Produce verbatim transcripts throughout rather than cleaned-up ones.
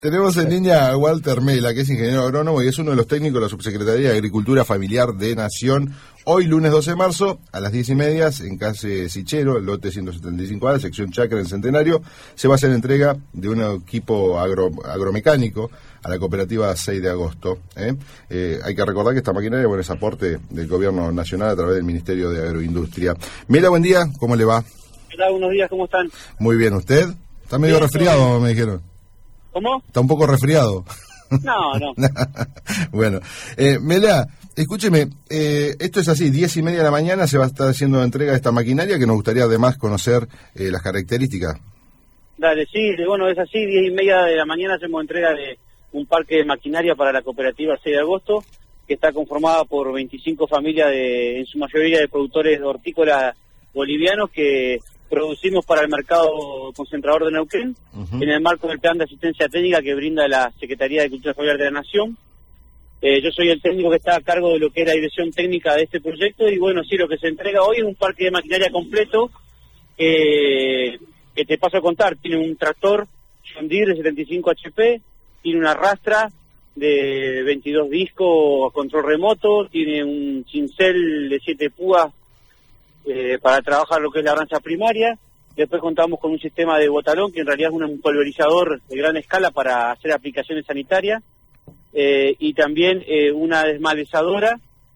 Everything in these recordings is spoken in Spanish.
Tenemos en línea a Walter Mela, que es ingeniero agrónomo y es uno de los técnicos de la Subsecretaría de Agricultura Familiar de Nación. Hoy, lunes doce de marzo, a las diez y media, en calle Sichero, el lote ciento setenta y cinco A, sección Chacra en Centenario, se va a hacer entrega de un equipo agro, agromecánico a la cooperativa seis de agosto. ¿eh? Eh, hay que recordar que esta maquinaria bueno, es aporte del Gobierno Nacional a través del Ministerio de Agroindustria. Mela, buen día, ¿cómo le va? Hola, buenos días, ¿cómo están? Muy bien, ¿usted? Está medio sí, resfriado, me dijeron. ¿Cómo? Está un poco resfriado. No, no. Bueno, eh, Mela, escúcheme, eh, esto es así, diez y media de la mañana se va a estar haciendo entrega de esta maquinaria, que nos gustaría además conocer eh, las características. Dale, sí, bueno, es así, diez y media de la mañana hacemos entrega de un parque de maquinaria para la cooperativa seis de agosto, que está conformada por veinticinco familias, de, en su mayoría de productores hortícolas bolivianos, que producimos para el mercado concentrador de Neuquén, uh-huh. en el marco del plan de asistencia técnica que brinda la Secretaría de Agricultura Familiar de la Nación. Eh, yo soy el técnico que está a cargo de lo que es la dirección técnica de este proyecto, y bueno, sí, lo que se entrega hoy es un parque de maquinaria completo, eh, que te paso a contar. Tiene un tractor John Deere de setenta y cinco H P, tiene una rastra de veintidós discos a control remoto, tiene un cincel de siete púas Eh, para trabajar lo que es la labranza primaria. Después contamos con un sistema de botalón, que en realidad es un pulverizador de gran escala para hacer aplicaciones sanitarias, eh, y también eh, una desmalezadora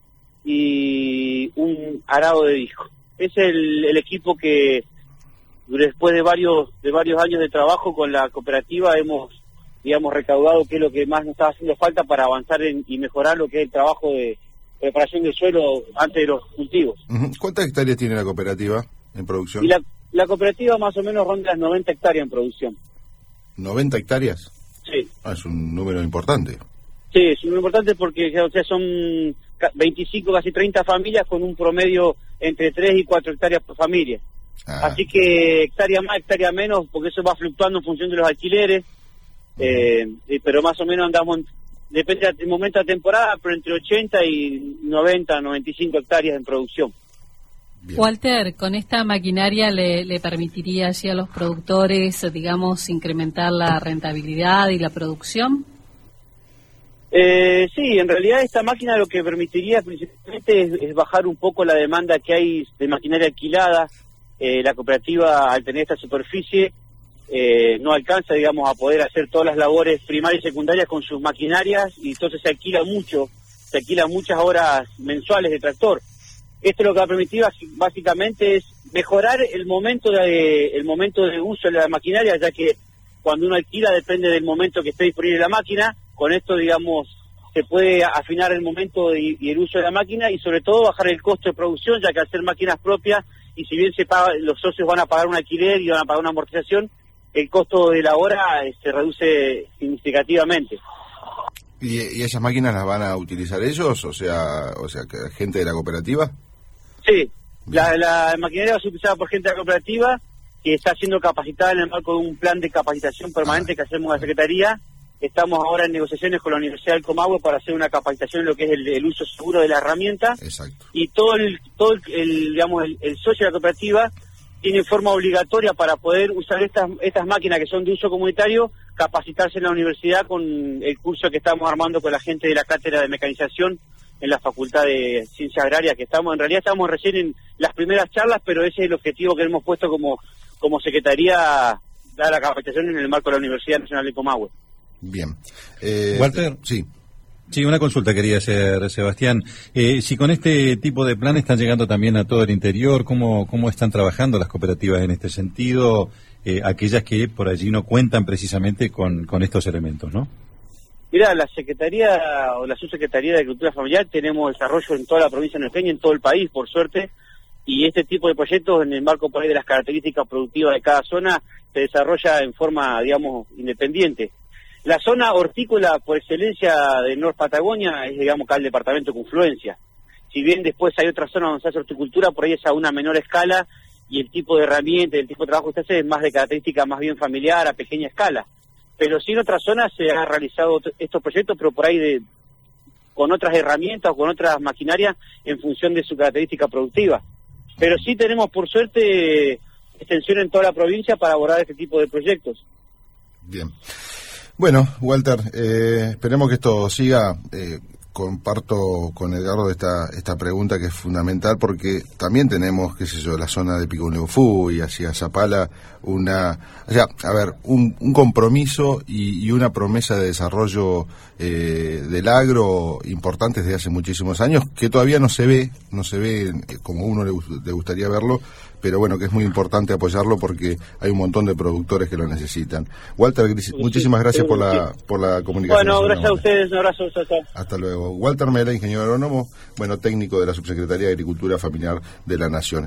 y un arado de disco. Es el, el equipo que después de varios de varios años de trabajo con la cooperativa hemos digamos recaudado, que es lo que más nos estaba haciendo falta para avanzar en, y mejorar lo que es el trabajo de preparación del suelo antes de los cultivos. ¿Cuántas hectáreas tiene la cooperativa en producción? Y la, la cooperativa más o menos ronda las noventa hectáreas en producción. ¿noventa hectáreas? Sí. Ah, es un número importante. Sí, es un número importante porque o sea, son veinticinco, casi treinta familias con un promedio entre tres y cuatro hectáreas por familia. Ah. Así que hectárea más, hectárea menos, porque eso va fluctuando en función de los alquileres, uh-huh. eh, pero más o menos andamos... Depende del momento de la temporada, pero entre ochenta y noventa, noventa y cinco hectáreas en producción. Bien. Walter, ¿con esta maquinaria le, le permitiría así a los productores, digamos, incrementar la rentabilidad y la producción? Eh, sí, en realidad esta máquina lo que permitiría principalmente es, es bajar un poco la demanda que hay de maquinaria alquilada. Eh, la cooperativa, al tener esta superficie, Eh, no alcanza, digamos, a poder hacer todas las labores primarias y secundarias con sus maquinarias, y entonces se alquila mucho, se alquila muchas horas mensuales de tractor. Esto lo que va a permitir básicamente es mejorar el momento de el momento de uso de la maquinaria, ya que cuando uno alquila depende del momento que esté disponible la máquina. Con esto, digamos, se puede afinar el momento y, y el uso de la máquina, y sobre todo bajar el costo de producción, ya que al ser máquinas propias, y si bien se paga, los socios van a pagar un alquiler y van a pagar una amortización, el costo de la hora eh, se reduce significativamente. ¿Y, ¿Y esas máquinas las van a utilizar ellos? O sea, o sea, gente de la cooperativa. Sí, la, la maquinaria va a ser utilizada por gente de la cooperativa, que está siendo capacitada en el marco de un plan de capacitación permanente ah. que hacemos en la Secretaría. Estamos ahora en negociaciones con la Universidad del Comahue para hacer una capacitación en lo que es el, el uso seguro de la herramienta. Exacto. Y todo el, todo el, el digamos, el, el socio de la cooperativa tiene forma obligatoria para poder usar estas estas máquinas que son de uso comunitario, capacitarse en la universidad con el curso que estamos armando con la gente de la cátedra de mecanización en la Facultad de Ciencias Agrarias, que estamos, en realidad estamos recién en las primeras charlas, pero ese es el objetivo que hemos puesto como, como Secretaría, dar la capacitación en el marco de la Universidad Nacional de Comahue. Bien. Eh, Walter, sí. Sí, una consulta quería hacer, Sebastián. Eh, si con este tipo de plan están llegando también a todo el interior, ¿cómo, cómo están trabajando las cooperativas en este sentido? Eh, aquellas que por allí no cuentan precisamente con, con estos elementos, ¿no? Mira, la Secretaría o la Subsecretaría de Agricultura Familiar tenemos desarrollo en toda la provincia de Neuquén y en todo el país, por suerte, y este tipo de proyectos, en el marco por ahí de las características productivas de cada zona, se desarrolla en forma, digamos, independiente. La zona hortícola por excelencia de North Patagonia es, digamos, acá el departamento de confluencia. Si bien después hay otras zonas donde se hace horticultura, por ahí es a una menor escala, y el tipo de herramienta, el tipo de trabajo que se hace es más de característica más bien familiar, a pequeña escala. Pero sí en otras zonas se han realizado estos proyectos, pero por ahí de con otras herramientas o con otras maquinarias en función de su característica productiva. Pero sí tenemos, por suerte, extensión en toda la provincia para abordar este tipo de proyectos. Bien. Bueno, Walter, eh, esperemos que esto siga. Eh, comparto con Edgardo esta esta pregunta que es fundamental, porque también tenemos, qué sé yo, la zona de Pico Neufú y hacia Zapala, una, o sea, a ver, un, un compromiso y, y una promesa de desarrollo eh, del agro importante desde hace muchísimos años, que todavía no se ve, no se ve como uno le, le gustaría verlo, pero bueno, que es muy importante apoyarlo porque hay un montón de productores que lo necesitan. Walter, muchísimas gracias por la por la comunicación. Bueno, gracias a ustedes, un abrazo. Chao, chao. Hasta luego. Walter Mela, ingeniero agrónomo, bueno, técnico de la Subsecretaría de Agricultura Familiar de la Nación.